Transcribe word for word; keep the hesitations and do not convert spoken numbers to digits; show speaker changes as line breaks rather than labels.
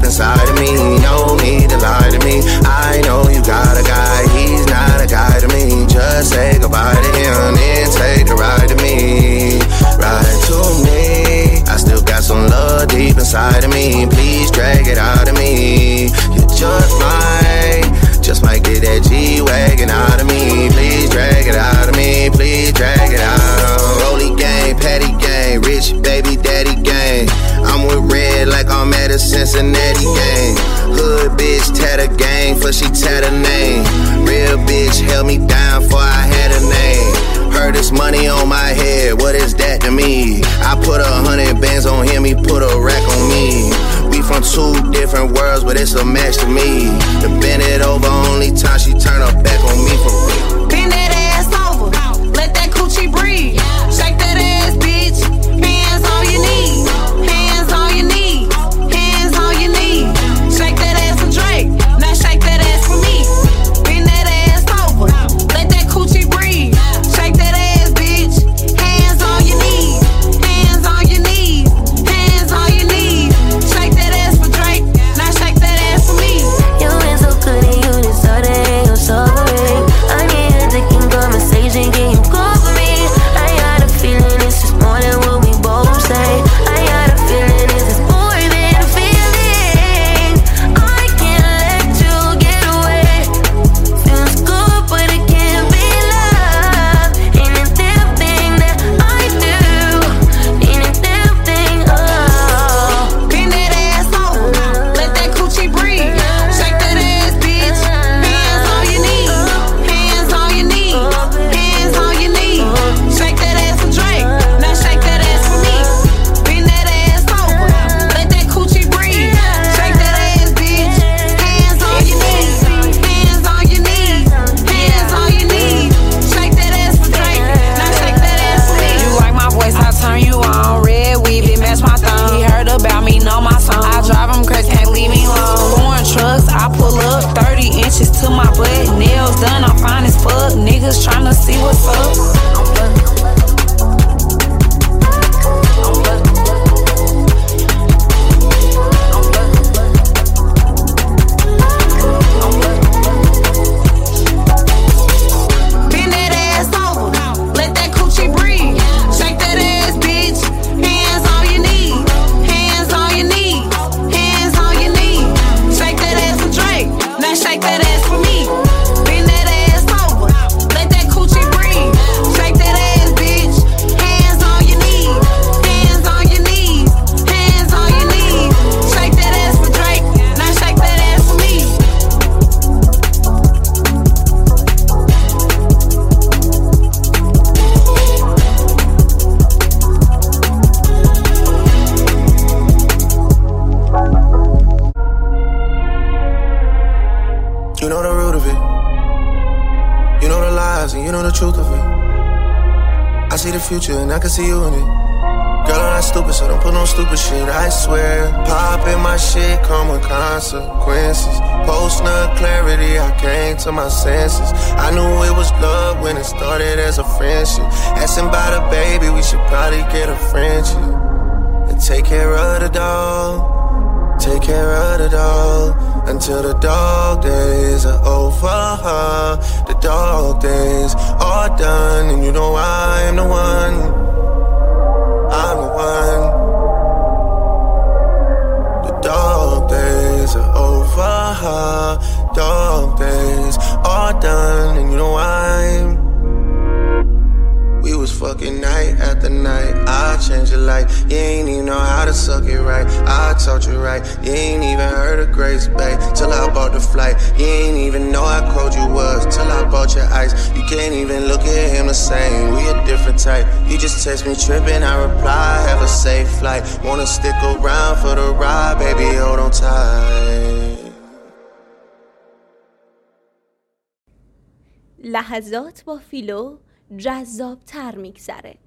inside of me. No need to lie to me. I know you got a guy, he's not a guy to me. Just say goodbye to him and take a ride to me. Ride to me. I still got some love deep inside of me. Please drag it out of me. You just might, just might get that G-Wagon out of me. Please drag it out of me. Please drag it out. Rolly gang, Patty gang, rich baby daddy gang. I'm with Red like I'm at a Cincinnati gang. Hood bitch tatter gang, for she tatter name. Real bitch held me down for I had a name. Heard this money on my head, what is that to me? I put a hundred bands on him, he put a rack on me. We from two different worlds, but it's a match to me. To bend it over, only time she turn her back on me for real.
Bend that ass over, let that coochie breathe. Shake that ass, bitch, hands on your knees. Hands on your knees, hands on your knees. Shake that ass for Drake, now shake that ass for me. Bend that ass over, let that coochie breathe. Shake that ass, bitch, hands on your knees. Hands on your knees, hands on your knees. Shake that ass for Drake, now shake that ass for me.
You ain't so good and you deserve it, you're suffering. I need a taking conversation, can you call for me? I got a feeling it's just more than what we both say. I got a feeling it's just more than a feeling. I can't let you get away. Feels good but it can't be love. Ain't a damn thing that I do. Ain't a damn thing, oh.
Bend that ass over, let that coochie breathe. Shake that ass, bitch, hands on your knees. Hands on your knees, hands on your knees. Shake that ass for Drake, now shake that ass for me. Bend that ass over, let that coochie breathe. Shake that ass, bitch, hands on your knees. Hands on your knees, hands on your knees. Shake that ass for Drake, now shake that ass for me. You like my voice, I turn you on. Red weave, it match my thumb. He heard about me, know my song. I drive him crazy, can't leave me alone. Foreign trucks, I pull up, thirty inches to my butt. Nails done, I'm fine as fuck. Niggas tryna see what's up. Bend that ass over, let that coochie breathe. Shake that ass, bitch, hands on your knees. Hands on your knees, hands on your knees. Shake that ass for Drake, now shake that ass for me. Bend that ass over, let that coochie breathe. Shake that ass, bitch, hands on your knees. Hands on your knees, hands on your knees. Shake that ass for Drake, now shake that ass for me.
You know the root of it. You know the lies and you know the truth of it. I see the future and I can see you in it. Girl, I'm not stupid, so don't put no stupid shit, I swear. Poppin' my shit come with consequences. Post-nut clarity, I came to my senses. I knew it was love when it started as a friendship. Asking about a baby, we should probably get a friendship. And take care of the dog. Take care of the dog until the dog days are over. The dog days are done, and you know I am the one. I'm the one. The dog days are over. Dog days are done, and you know I'm. We was fucking night after night. I changed your life. You ain't even know how to suck it right. I taught you right. You ain't even heard of Grace Bay till I bought the flight. You ain't even know how cold you was till I bought your ice. You can't even look at him the same. We a different type. You just text me tripping, I reply. Have a safe flight. Wanna stick around for the ride, baby, hold on tight.
لحظات با فیلو جذاب تر میگذره.